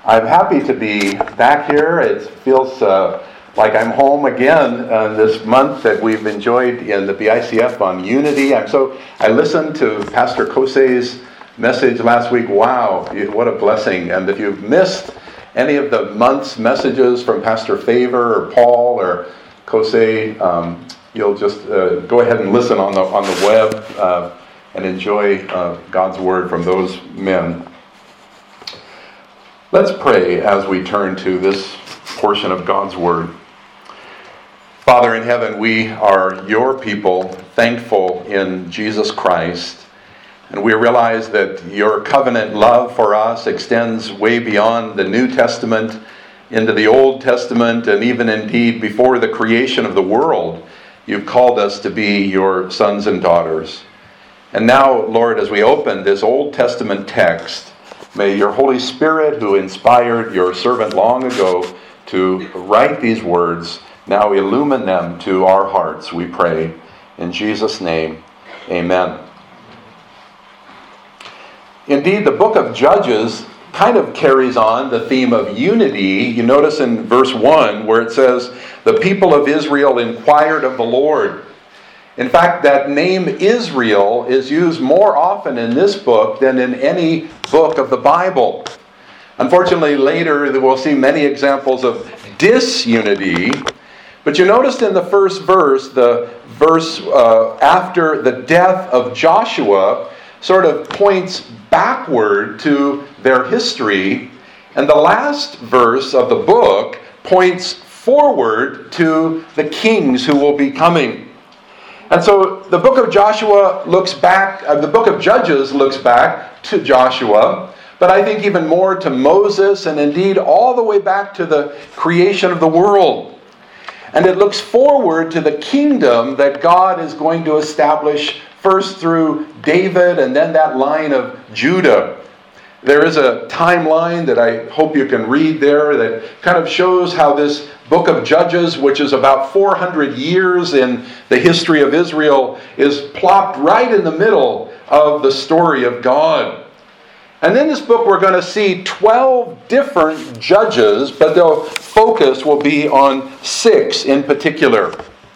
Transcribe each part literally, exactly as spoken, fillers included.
I'm happy to be back here. It feels uh, like I'm home again uh, this month that we've enjoyed in the B I C F on unity. I'm so I listened to Pastor Kosei's message last week. Wow, what a blessing. And if you've missed any of the month's messages from Pastor Favor or Paul or Kosei, um, you'll just uh, go ahead and listen on the on the web uh, and enjoy uh, God's word from those men. Let's pray as we turn to this portion of God's word. Father in heaven, we are your people, thankful in Jesus Christ. And we realize that your covenant love for us extends way beyond the New Testament into the Old Testament, and even indeed before the creation of the world, you've called us to be your sons and daughters. And now, Lord, as we open this Old Testament text, may your Holy Spirit, who inspired your servant long ago to write these words, now illumine them to our hearts, we pray. In Jesus' name, amen. Indeed, the book of Judges kind of carries on the theme of unity. You notice in verse one where it says, the people of Israel inquired of the Lord. In fact, that name Israel is used more often in this book than in any book of the Bible. Unfortunately, later we'll see many examples of disunity. But you noticed in the first verse, the verse uh, after the death of Joshua sort of points backward to their history. And the last verse of the book points forward to the kings who will be coming. And so the book of Joshua looks back, uh, the book of Judges looks back to Joshua, but I think even more to Moses, and indeed all the way back to the creation of the world. And it looks forward to the kingdom that God is going to establish first through David and then that line of Judah. There is a timeline that I hope you can read there that kind of shows how this book of Judges, which is about four hundred years in the history of Israel, is plopped right in the middle of the story of God. And in this book we're going to see twelve different judges, but the focus will be on six in particular.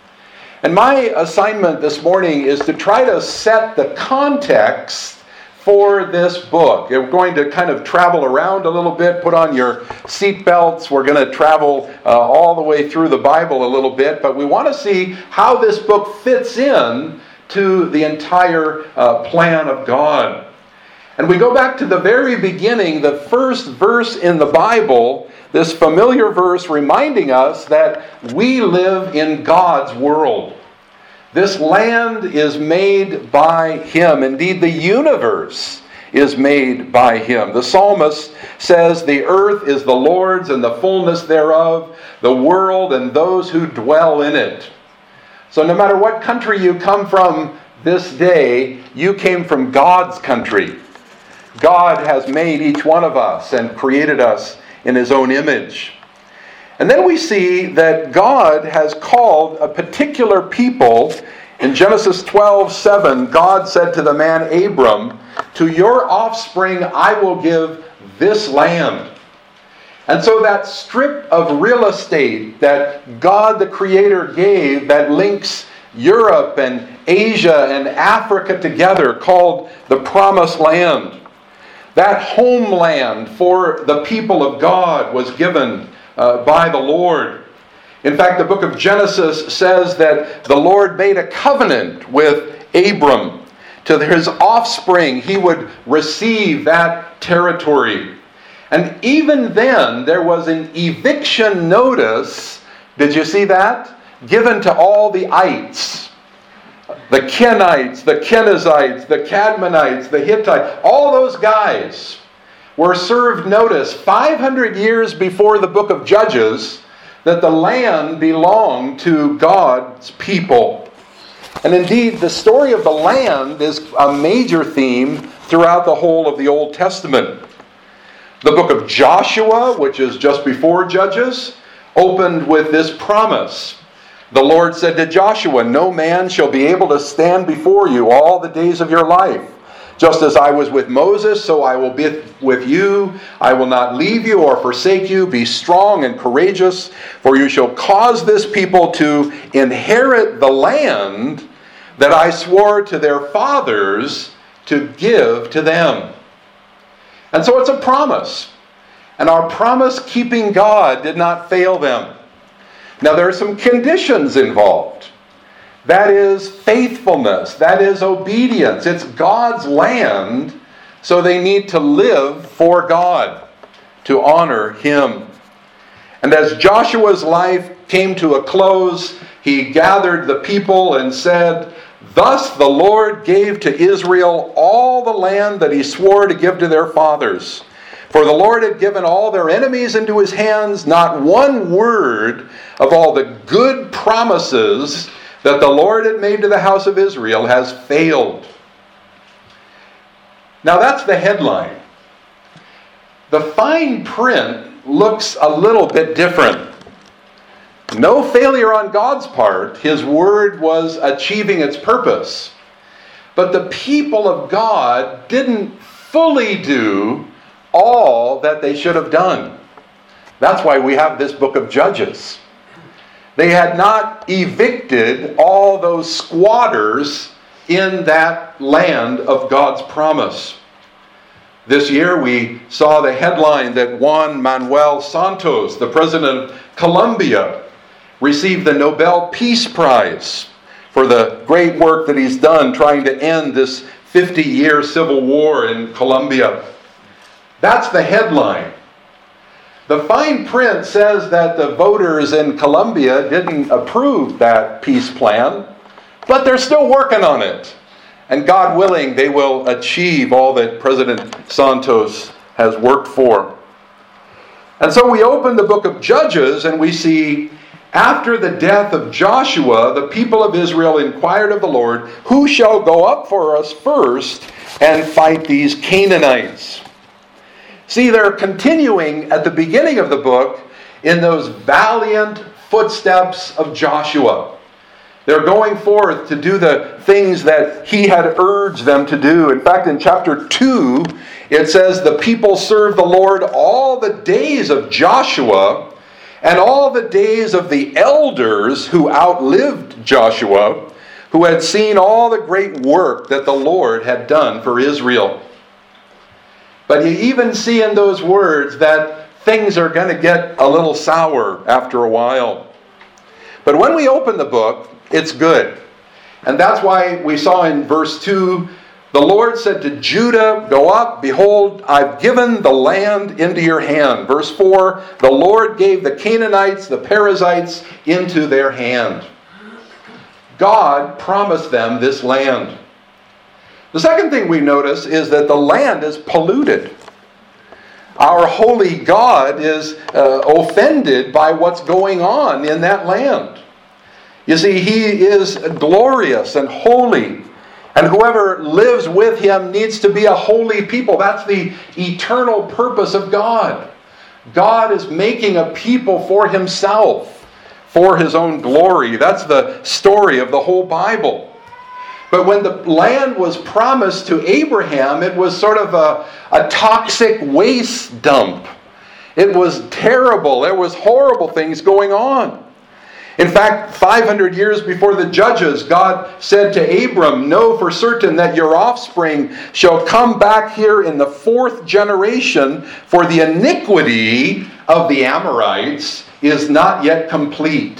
And my assignment this morning is to try to set the context for this book. We're going to kind of travel around a little bit, put on your seat belts. We're going to travel uh, all the way through the Bible a little bit, but we want to see how this book fits in to the entire uh, plan of God. And we go back to the very beginning, the first verse in the Bible, this familiar verse reminding us that we live in God's world. This land is made by Him. Indeed, the universe is made by Him. The psalmist says, the earth is the Lord's and the fullness thereof, the world and those who dwell in it. So no matter what country you come from this day, you came from God's country. God has made each one of us and created us in His own image. And then we see that God has called a particular people. In Genesis twelve seven, God said to the man Abram, to your offspring I will give this land. And so that strip of real estate that God the Creator gave that links Europe and Asia and Africa together, called the Promised Land, that homeland for the people of God was given Uh, by the Lord. In fact, the book of Genesis says that the Lord made a covenant with Abram. To his offspring, he would receive that territory. And even then, there was an eviction notice, did you see that? Given to all the ites. The Kenites, the Kenizzites, the Cadmonites, the Hittites, all those guys were served notice five hundred years before the book of Judges that the land belonged to God's people. And indeed, the story of the land is a major theme throughout the whole of the Old Testament. The book of Joshua, which is just before Judges, opened with this promise. The Lord said to Joshua, no man shall be able to stand before you all the days of your life. Just as I was with Moses, so I will be with you. I will not leave you or forsake you. Be strong and courageous, for you shall cause this people to inherit the land that I swore to their fathers to give to them. And so it's a promise. And our promise-keeping God did not fail them. Now there are some conditions involved. That is faithfulness. That is obedience. It's God's land, so they need to live for God, to honor Him. And as Joshua's life came to a close, he gathered the people and said, "Thus the Lord gave to Israel all the land that He swore to give to their fathers. For the Lord had given all their enemies into His hands. Not one word of all the good promises that the Lord had made to the house of Israel has failed." Now that's the headline. The fine print looks a little bit different. No failure on God's part. His word was achieving its purpose. But the people of God didn't fully do all that they should have done. That's why we have this book of Judges. They had not evicted all those squatters in that land of God's promise. This year we saw the headline that Juan Manuel Santos, the president of Colombia, received the Nobel Peace Prize for the great work that he's done trying to end this fifty-year civil war in Colombia. That's the headline. The fine print says that the voters in Colombia didn't approve that peace plan, but they're still working on it. And God willing, they will achieve all that President Santos has worked for. And so we open the book of Judges and we see, after the death of Joshua, the people of Israel inquired of the Lord, "Who shall go up for us first and fight these Canaanites?" See, they're continuing at the beginning of the book in those valiant footsteps of Joshua. They're going forth to do the things that he had urged them to do. In fact, in chapter two, it says, "The people served the Lord all the days of Joshua and all the days of the elders who outlived Joshua, who had seen all the great work that the Lord had done for Israel." But you even see in those words that things are going to get a little sour after a while. But when we open the book, it's good. And that's why we saw in verse two, "The Lord said to Judah, 'Go up, behold, I've given the land into your hand.'" Verse four, "The Lord gave the Canaanites, the Perizzites, into their hand." God promised them this land. The second thing we notice is that the land is polluted. Our holy God is uh, offended by what's going on in that land. You see, He is glorious and holy. And whoever lives with Him needs to be a holy people. That's the eternal purpose of God. God is making a people for Himself, for His own glory. That's the story of the whole Bible. But when the land was promised to Abraham, it was sort of a, a toxic waste dump. It was terrible. There was horrible things going on. In fact, five hundred years before the Judges, God said to Abram, "Know for certain that your offspring shall come back here in the fourth generation, for the iniquity of the Amorites is not yet complete."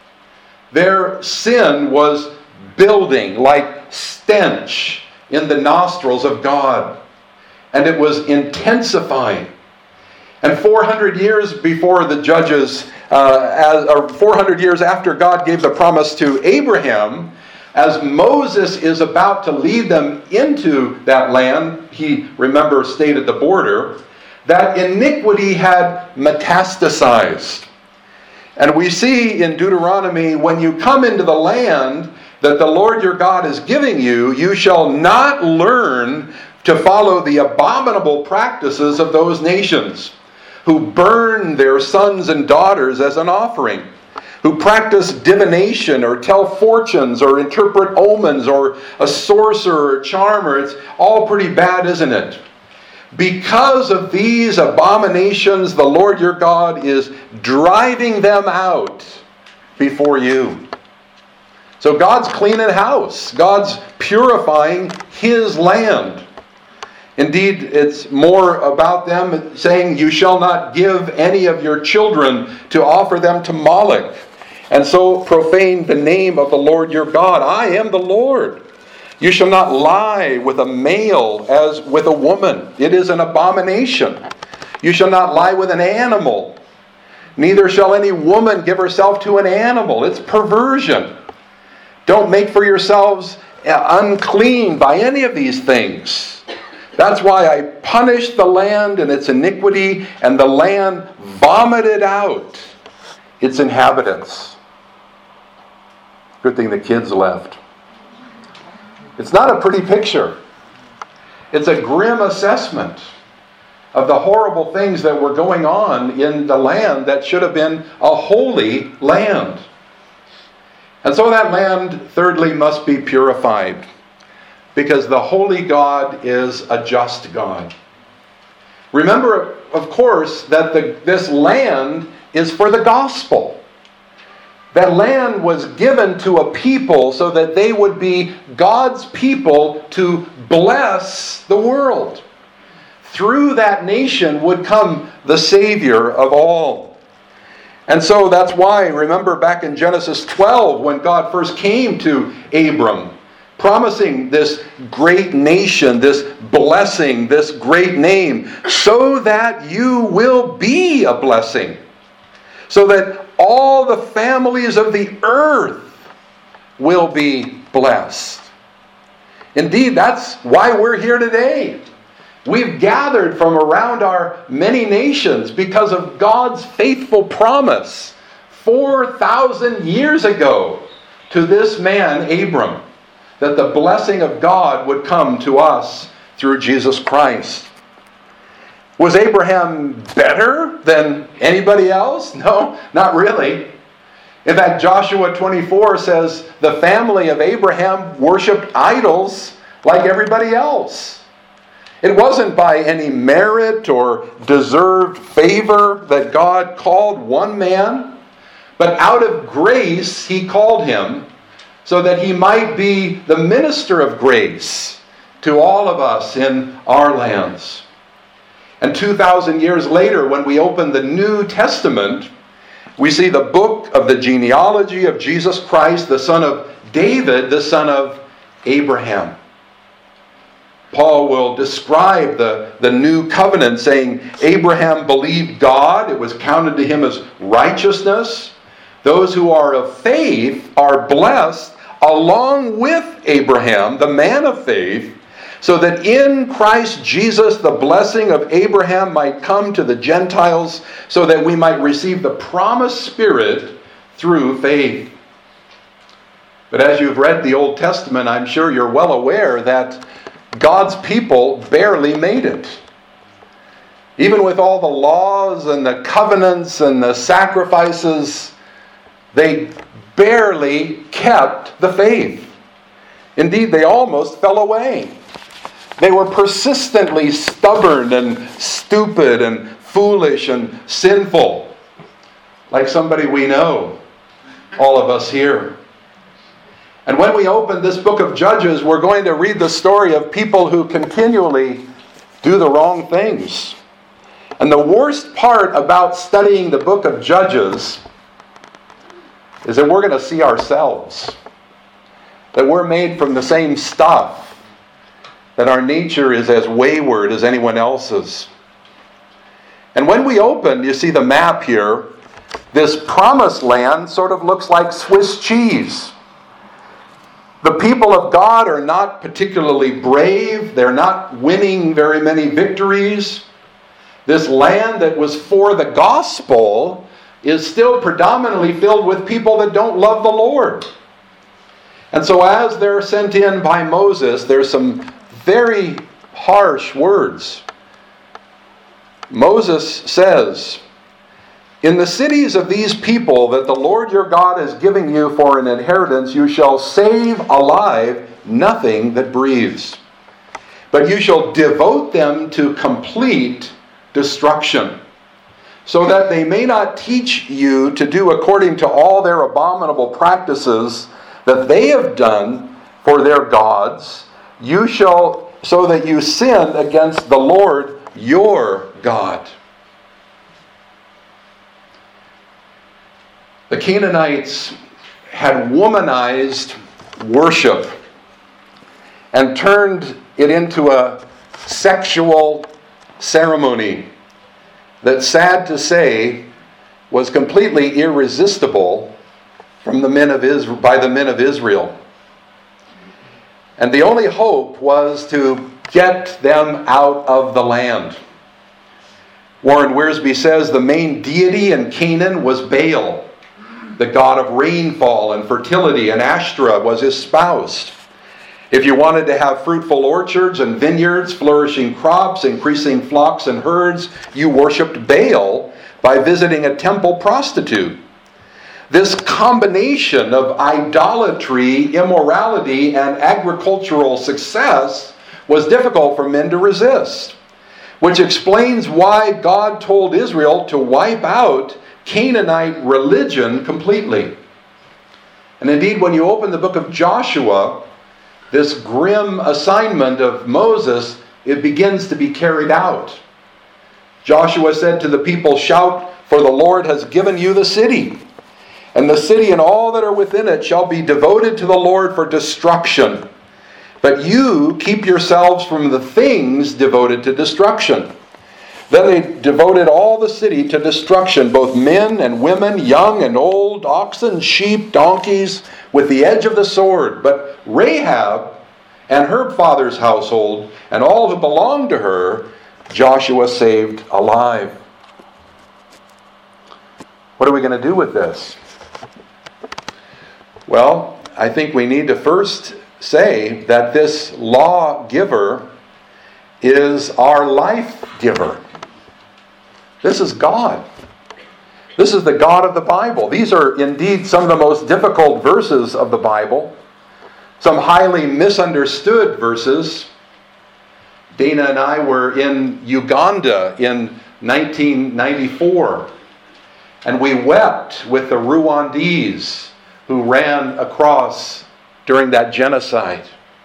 Their sin was building like stench in the nostrils of God, and it was intensifying. And four hundred years before the Judges, uh, as, or four hundred years after God gave the promise to Abraham, as Moses is about to lead them into that land, he, remember, stayed at the border, that iniquity had metastasized. And we see in Deuteronomy, "When you come into the land that the Lord your God is giving you, you shall not learn to follow the abominable practices of those nations, who burn their sons and daughters as an offering, who who practice divination or tell fortunes or interpret omens or a sorcerer or charmer. It's all pretty bad, isn't it? Because of these abominations, the Lord your God is driving them out before you. So God's cleaning house. God's purifying His land. Indeed, it's more about them saying, you shall not give any of your children to offer them to Moloch, and so profane the name of the Lord your God. I am the Lord. You shall not lie with a male as with a woman. It is an abomination. You shall not lie with an animal. Neither shall any woman give herself to an animal. It's perversion. Don't make for yourselves unclean by any of these things. That's why I punished the land in its iniquity, and the land vomited out its inhabitants. Good thing the kids left. It's not a pretty picture. It's a grim assessment of the horrible things that were going on in the land that should have been a holy land. And so that land, thirdly, must be purified, because the holy God is a just God. Remember, of course, that the, this land is for the gospel. That land was given to a people so that they would be God's people to bless the world. Through that nation would come the Savior of all. And so that's why, remember back in Genesis twelve, when God first came to Abram, promising this great nation, this blessing, this great name, so that you will be a blessing. So that all the families of the earth will be blessed. Indeed, that's why we're here today. We've gathered from around our many nations because of God's faithful promise four thousand years ago to this man, Abram, that the blessing of God would come to us through Jesus Christ. Was Abraham better than anybody else? No, not really. In fact, Joshua twenty-four says the family of Abraham worshipped idols like everybody else. It wasn't by any merit or deserved favor that God called one man, but out of grace He called him so that he might be the minister of grace to all of us in our lands. And two thousand years later, when we open the New Testament, we see the book of the genealogy of Jesus Christ, the son of David, the son of Abraham. Paul will describe the, the new covenant, saying, Abraham believed God, it was counted to him as righteousness. Those who are of faith are blessed along with Abraham, the man of faith, so that in Christ Jesus the blessing of Abraham might come to the Gentiles, so that we might receive the promised Spirit through faith. But as you've read the Old Testament, I'm sure you're well aware that God's people barely made it. Even with all the laws and the covenants and the sacrifices, they barely kept the faith. Indeed, they almost fell away. They were persistently stubborn and stupid and foolish and sinful, like somebody we know, all of us here. And when we open this book of Judges, we're going to read the story of people who continually do the wrong things. And the worst part about studying the book of Judges is that we're going to see ourselves, that we're made from the same stuff, that our nature is as wayward as anyone else's. And when we open, you see the map here, this promised land sort of looks like Swiss cheese. The people of God are not particularly brave. They're not winning very many victories. This land that was for the gospel is still predominantly filled with people that don't love the Lord. And so as they're sent in by Moses, there's some very harsh words. Moses says, In the cities of these people that the Lord your God is giving you for an inheritance, you shall save alive nothing that breathes. But you shall devote them to complete destruction, so that they may not teach you to do according to all their abominable practices that they have done for their gods. You shall, so that you sin against the Lord your God. The Canaanites had womanized worship and turned it into a sexual ceremony that, sad to say, was completely irresistible from the men of Israel, by the men of Israel. And the only hope was to get them out of the land. Warren Wiersbe says the main deity in Canaan was Baal, the god of rainfall and fertility, and Ashtoreth was his spouse. If you wanted to have fruitful orchards and vineyards, flourishing crops, increasing flocks and herds, you worshipped Baal by visiting a temple prostitute. This combination of idolatry, immorality, and agricultural success was difficult for men to resist, which explains why God told Israel to wipe out Canaanite religion completely. And indeed, when you open the book of Joshua, this grim assignment of Moses, it begins to be carried out. Joshua said to the people, "Shout, for the Lord has given you the city. And the city and all that are within it shall be devoted to the Lord for destruction. But you keep yourselves from the things devoted to destruction." Then they devoted all the city to destruction, both men and women, young and old, oxen, sheep, donkeys, with the edge of the sword. But Rahab and her father's household and all who belonged to her, Joshua saved alive. What are we going to do with this? Well, I think we need to first say that this lawgiver is our life giver. This is God. This is the God of the Bible. These are indeed some of the most difficult verses of the Bible. Some highly misunderstood verses. Dana and I were in Uganda in nineteen ninety-four. And we wept with the Rwandese who ran across during that genocide.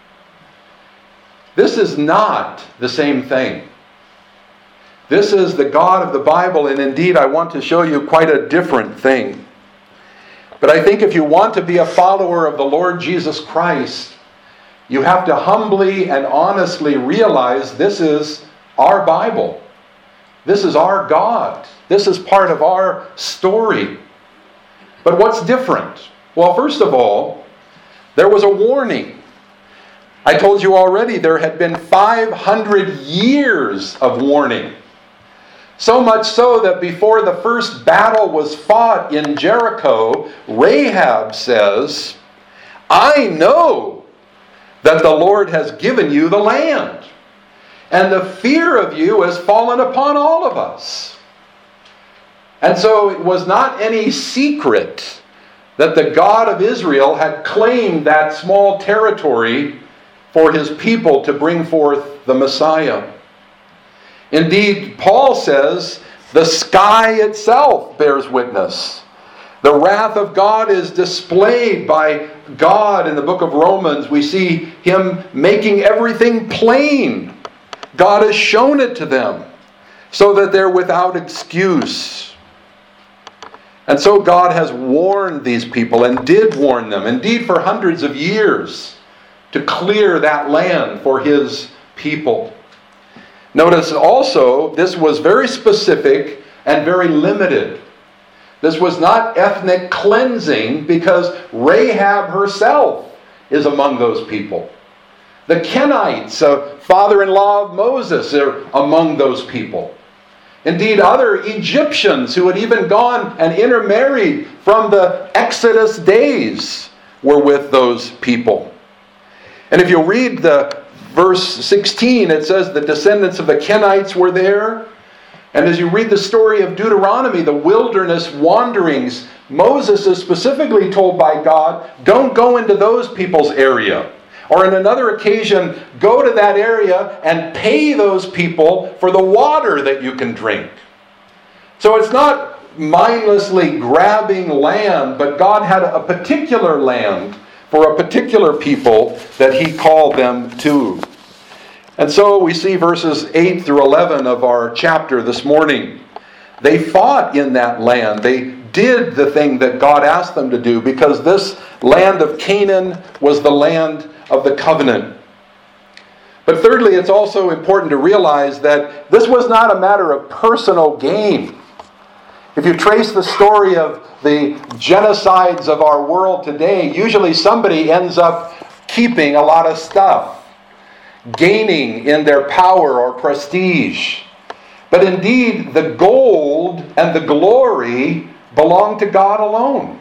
This is not the same thing. This is the God of the Bible, and indeed I want to show you quite a different thing. But I think if you want to be a follower of the Lord Jesus Christ, you have to humbly and honestly realize this is our Bible. This is our God. This is part of our story. But what's different? Well, first of all, there was a warning. I told you already there had been five hundred years of warning. So much so that before the first battle was fought in Jericho, Rahab says, "I know that the Lord has given you the land, and the fear of you has fallen upon all of us." And so it was not any secret that the God of Israel had claimed that small territory for his people to bring forth the Messiah. Indeed, Paul says, the sky itself bears witness. The wrath of God is displayed by God in the book of Romans. We see him making everything plain. God has shown it to them so that they're without excuse. And so God has warned these people and did warn them, indeed for hundreds of years, to clear that land for his people. Notice also, this was very specific and very limited. This was not ethnic cleansing because Rahab herself is among those people. The Kenites, a father-in-law of Moses, are among those people. Indeed, other Egyptians who had even gone and intermarried from the Exodus days were with those people. And if you read the verse sixteen, it says the descendants of the Kenites were there. And as you read the story of Deuteronomy, the wilderness wanderings, Moses is specifically told by God, don't go into those people's area. Or in another occasion, go to that area and pay those people for the water that you can drink. So it's not mindlessly grabbing land, but God had a particular land for a particular people that He called them to. And so we see verses eight through eleven of our chapter this morning. They fought in that land. They did the thing that God asked them to do, because this land of Canaan was the land of the covenant. But thirdly, it's also important to realize that this was not a matter of personal gain. If you trace the story of the genocides of our world today, usually somebody ends up keeping a lot of stuff, gaining in their power or prestige. But indeed, the gold and the glory belong to God alone.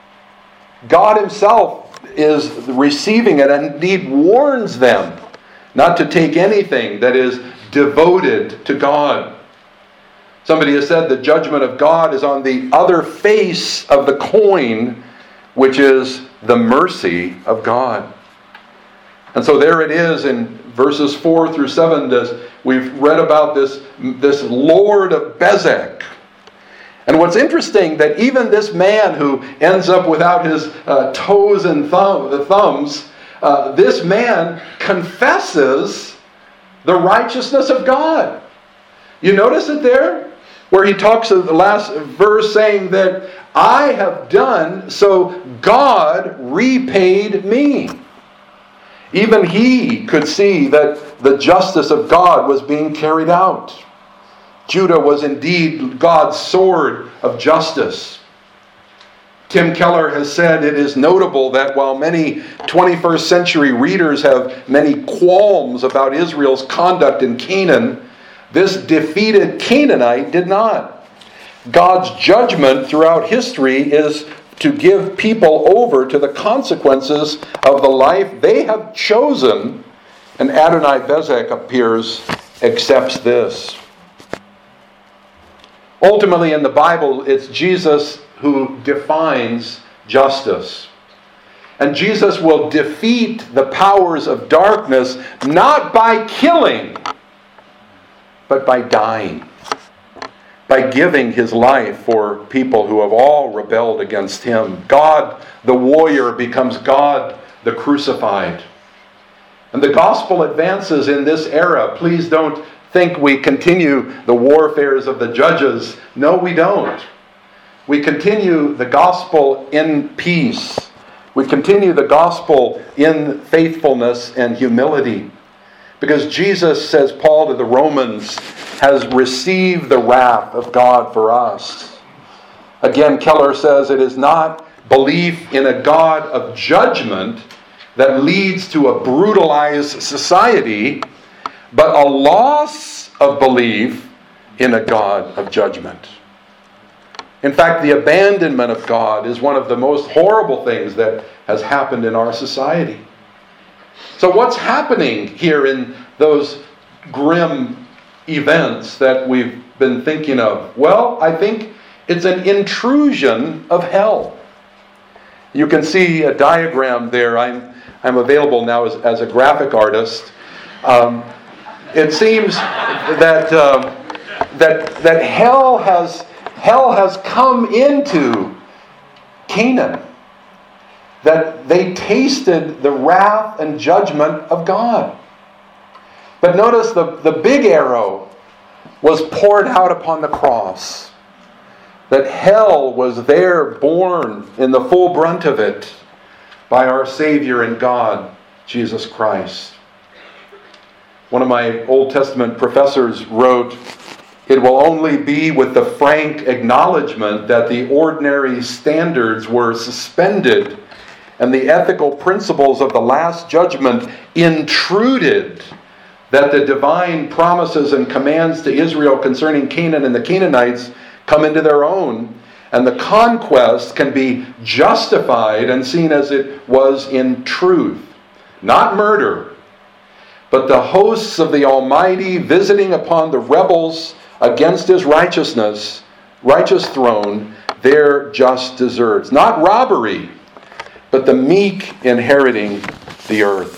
God Himself is receiving it, and indeed warns them not to take anything that is devoted to God. Somebody has said the judgment of God is on the other face of the coin, which is the mercy of God. And so there it is in verses four through seven, as we've read about this, this Lord of Bezek. And what's interesting, that even this man who ends up without his uh, toes and thumb, the thumbs, uh, this man confesses the righteousness of God. You notice it there? Where he talks in the last verse saying that I have done, so God repaid me. Even he could see that the justice of God was being carried out. Judah was indeed God's sword of justice. Tim Keller has said it is notable that while many twenty-first century readers have many qualms about Israel's conduct in Canaan, this defeated Canaanite did not. God's judgment throughout history is to give people over to the consequences of the life they have chosen, and Adonai-Bezek appears, accepts this. Ultimately in the Bible, it's Jesus who defines justice. And Jesus will defeat the powers of darkness not by killing, but by dying. By giving His life for people who have all rebelled against Him. God, the warrior, becomes God, the crucified. And the gospel advances in this era. Please don't think we continue the warfares of the judges. No, we don't. We continue the gospel in peace. We continue the gospel in faithfulness and humility. Because Jesus, says Paul to the Romans, has received the wrath of God for us. Again, Keller says it is not belief in a God of judgment that leads to a brutalized society, but a loss of belief in a God of judgment. In fact, the abandonment of God is one of the most horrible things that has happened in our society. So what's happening here in those grim events that we've been thinking of? Well, I think it's an intrusion of hell. You can see a diagram there. I'm, I'm available now as, as a graphic artist. Um, it seems that, uh, that, that hell has, hell has come into Canaan. That they tasted the wrath and judgment of God. But notice the, the big arrow was poured out upon the cross. That hell was there borne in the full brunt of it by our Savior and God, Jesus Christ. One of my Old Testament professors wrote, "It will only be with the frank acknowledgement that the ordinary standards were suspended and the ethical principles of the Last Judgment intruded, that the divine promises and commands to Israel concerning Canaan and the Canaanites come into their own, and the conquest can be justified and seen as it was in truth. Not murder, but the hosts of the Almighty visiting upon the rebels against his righteousness, righteous throne, their just deserts. Not robbery, but the meek inheriting the earth.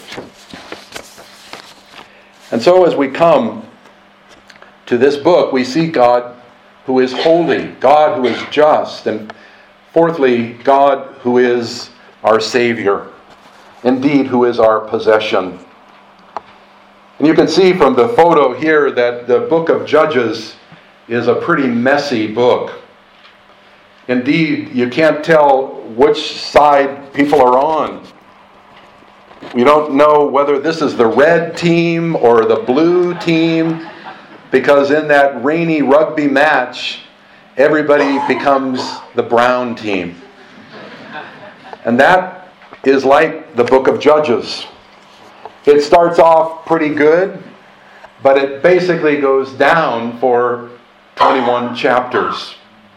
And so as we come to this book, we see God who is holy, God who is just, and fourthly, God who is our Savior, indeed who is our possession. And you can see from the photo here that the book of Judges is a pretty messy book. Indeed, you can't tell which side people are on. We don't know whether this is the red team or the blue team, because in that rainy rugby match, everybody becomes the brown team. And that is like the book of Judges. It starts off pretty good, but it basically goes down for twenty-one chapters.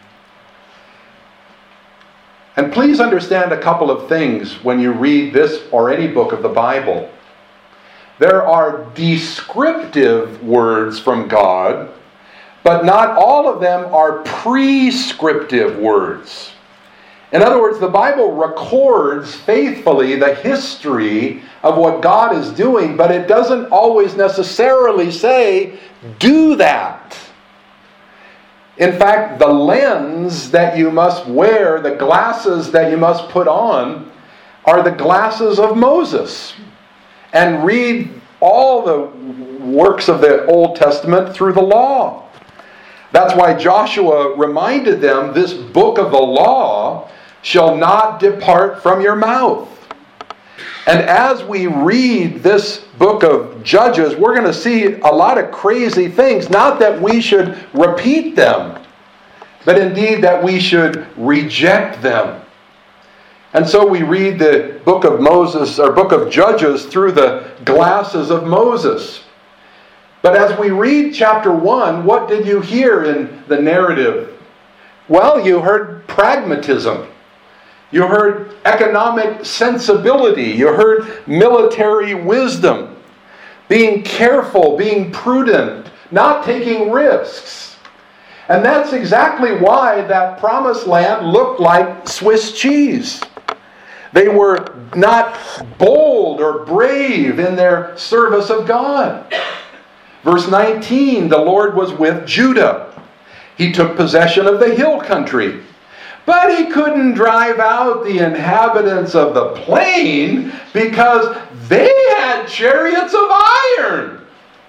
And please understand a couple of things when you read this or any book of the Bible. There are descriptive words from God, but not all of them are prescriptive words. In other words, the Bible records faithfully the history of what God is doing, but it doesn't always necessarily say, do that. In fact, the lens that you must wear, the glasses that you must put on, are the glasses of Moses. And read all the works of the Old Testament through the law. That's why Joshua reminded them, this book of the law shall not depart from your mouth. And as we read this book of Judges, we're going to see a lot of crazy things. Not that we should repeat them, but indeed that we should reject them. And so we read the book of Moses, or book of Judges, through the glasses of Moses. But as we read chapter one, what did you hear in the narrative? Well, you heard pragmatism. You heard economic sensibility. You heard military wisdom. Being careful, being prudent, not taking risks. And that's exactly why that promised land looked like Swiss cheese. They were not bold or brave in their service of God. Verse nineteen, the Lord was with Judah. He took possession of the hill country. But he couldn't drive out the inhabitants of the plain because they had chariots of iron.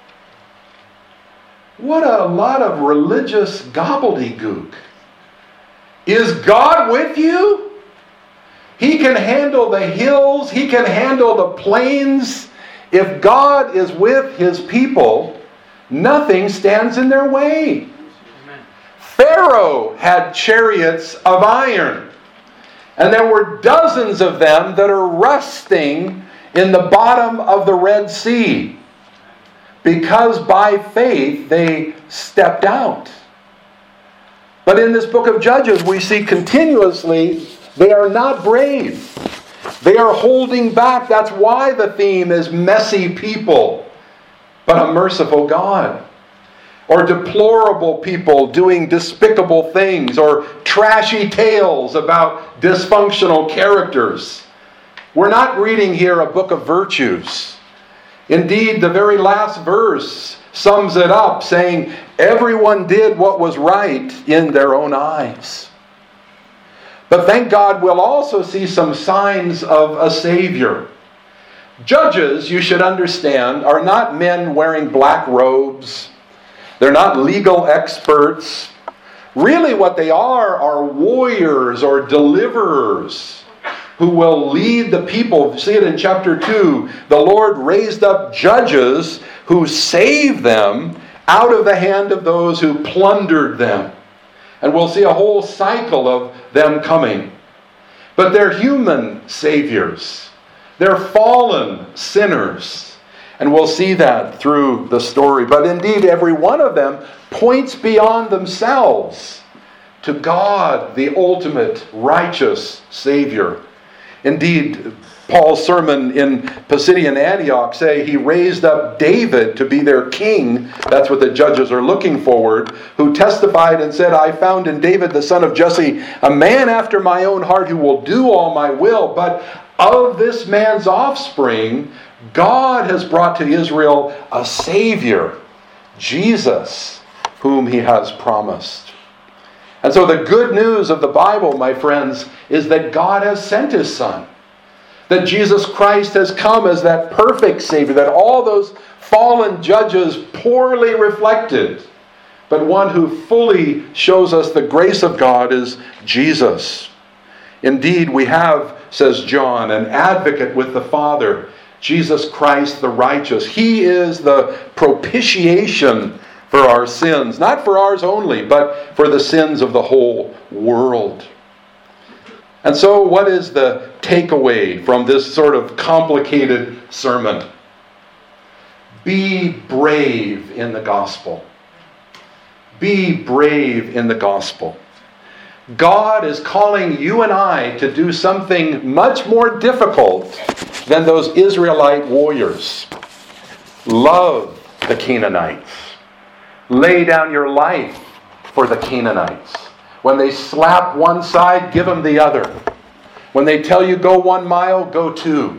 What a lot of religious gobbledygook. Is God with you? He can handle the hills. He can handle the plains. If God is with his people, nothing stands in their way. Pharaoh had chariots of iron. And there were dozens of them that are rusting in the bottom of the Red Sea, because by faith they stepped out. But in this book of Judges, we see continuously they are not brave. They are holding back. That's why the theme is messy people, but a merciful God. Or deplorable people doing despicable things, or trashy tales about dysfunctional characters. We're not reading here a book of virtues. Indeed, the very last verse sums it up, saying, everyone did what was right in their own eyes. But thank God we'll also see some signs of a Savior. Judges, you should understand, are not men wearing black robes. They're not legal experts. Really what they are are warriors or deliverers who will lead the people. See it in chapter two. The Lord raised up judges who saved them out of the hand of those who plundered them. And we'll see a whole cycle of them coming. But they're human saviors. They're fallen sinners. And we'll see that through the story. But indeed, every one of them points beyond themselves to God, the ultimate righteous Savior. Indeed, Paul's sermon in Pisidian Antioch say he raised up David to be their king. That's what the judges are looking forward. Who testified and said, I found in David the son of Jesse a man after my own heart who will do all my will. But of this man's offspring, God has brought to Israel a Savior, Jesus, whom he has promised. And so the good news of the Bible, my friends, is that God has sent his Son. That Jesus Christ has come as that perfect Savior, that all those fallen judges poorly reflected. But one who fully shows us the grace of God is Jesus. Indeed, we have, says John, an advocate with the Father, Jesus Christ the righteous. He is the propitiation for our sins, not for ours only, but for the sins of the whole world. And so what is the takeaway from this sort of complicated sermon? Be brave in the gospel. Be brave in the gospel. God is calling you and I to do something much more difficult than those Israelite warriors. Love the Canaanites. Lay down your life for the Canaanites. When they slap one side, give them the other. When they tell you go one mile, go two.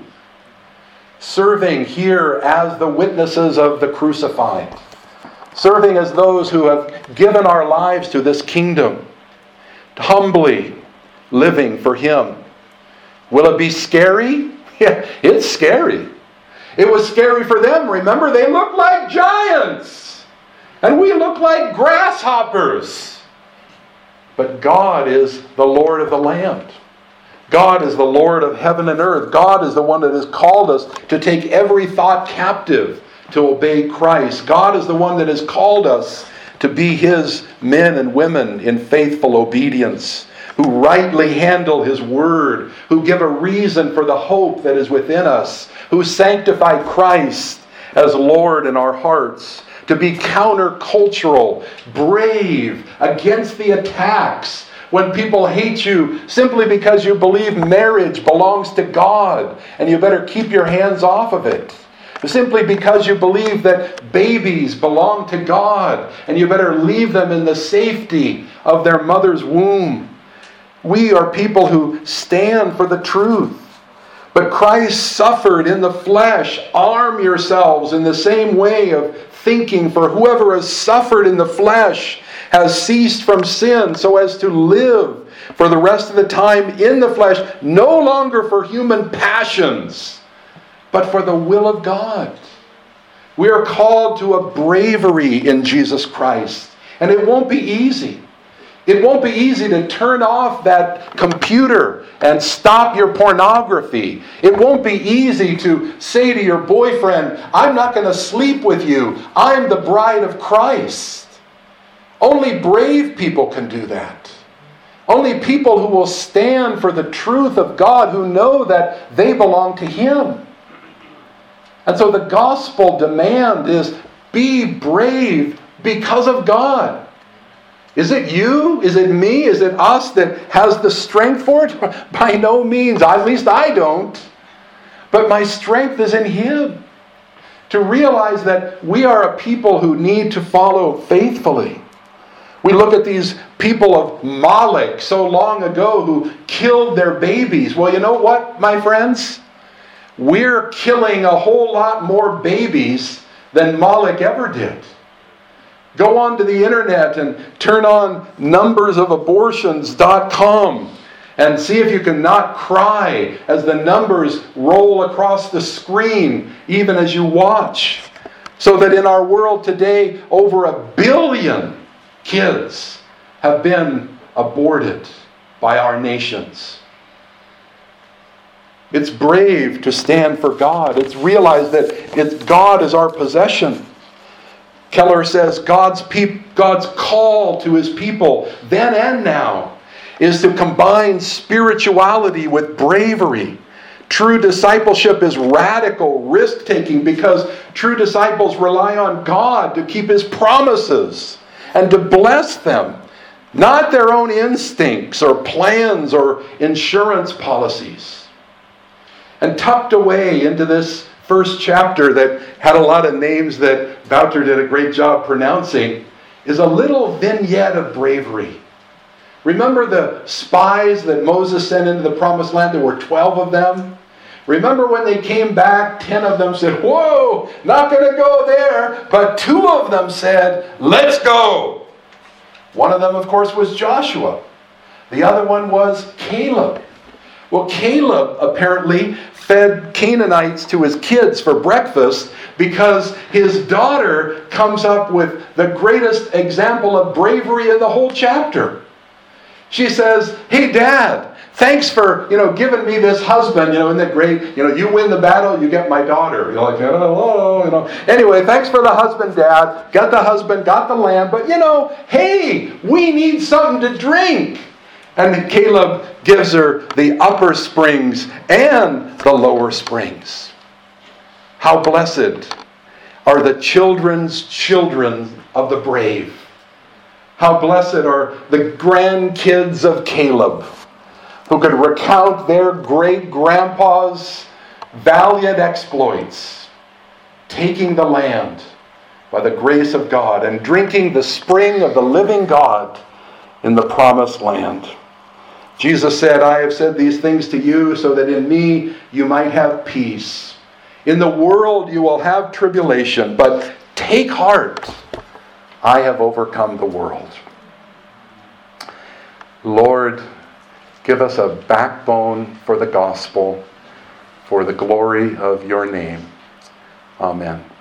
Serving here as the witnesses of the crucified. Serving as those who have given our lives to this kingdom. Humbly living for Him. Will it be scary? Yeah, it's scary. It was scary for them. Remember, they looked like giants. And we look like grasshoppers. But God is the Lord of the land. God is the Lord of heaven and earth. God is the one that has called us to take every thought captive to obey Christ. God is the one that has called us to be His men and women in faithful obedience, who rightly handle His word, who give a reason for the hope that is within us, who sanctify Christ as Lord in our hearts, to be countercultural, brave against the attacks when people hate you simply because you believe marriage belongs to God and you better keep your hands off of it. Simply because you believe that babies belong to God and you better leave them in the safety of their mother's womb. We are people who stand for the truth. But Christ suffered in the flesh. Arm yourselves in the same way of thinking, for whoever has suffered in the flesh has ceased from sin so as to live for the rest of the time in the flesh, no longer for human passions, but for the will of God. We are called to a bravery in Jesus Christ, and it won't be easy. It won't be easy to turn off that computer and stop your pornography. It won't be easy to say to your boyfriend, I'm not going to sleep with you. I'm the bride of Christ. Only brave people can do that. Only people who will stand for the truth of God, who know that they belong to Him. And so the gospel demand is be brave because of God. Is it you? Is it me? Is it us that has the strength for it? By no means. At least I don't. But my strength is in Him. To realize that we are a people who need to follow faithfully. We look at these people of Moloch so long ago who killed their babies. Well, you know what, my friends? We're killing a whole lot more babies than Moloch ever did. Go onto the internet and turn on numbers of abortions dot com and see if you can not cry as the numbers roll across the screen even as you watch. So that in our world today, over a billion kids have been aborted by our nations. It's brave to stand for God. It's realize that it's God is our possession. Keller says God's peop- God's call to His people then and now is to combine spirituality with bravery. True discipleship is radical risk-taking because true disciples rely on God to keep His promises and to bless them, not their own instincts or plans or insurance policies. And tucked away into this first chapter that had a lot of names that Wouter did a great job pronouncing is a little vignette of bravery. Remember the spies that Moses sent into the promised land? There were twelve of them. Remember when they came back, ten of them said, whoa, not going to go there. But two of them said, let's go. One of them, of course, was Joshua. The other one was Caleb. Well, Caleb apparently fed Canaanites to his kids for breakfast because his daughter comes up with the greatest example of bravery in the whole chapter. She says, hey, Dad, thanks for, you know, giving me this husband. You know, isn't that great? You know, you win the battle, you get my daughter. You're like, oh, you know. Anyway, thanks for the husband, Dad. Got the husband, got the land. But, you know, hey, we need something to drink. And Caleb gives her the upper springs and the lower springs. How blessed are the children's children of the brave. How blessed are the grandkids of Caleb, who could recount their great-grandpa's valiant exploits, taking the land by the grace of God and drinking the spring of the living God in the promised land. Jesus said, I have said these things to you so that in me you might have peace. In the world you will have tribulation, but take heart. I have overcome the world. Lord, give us a backbone for the gospel, for the glory of your name. Amen.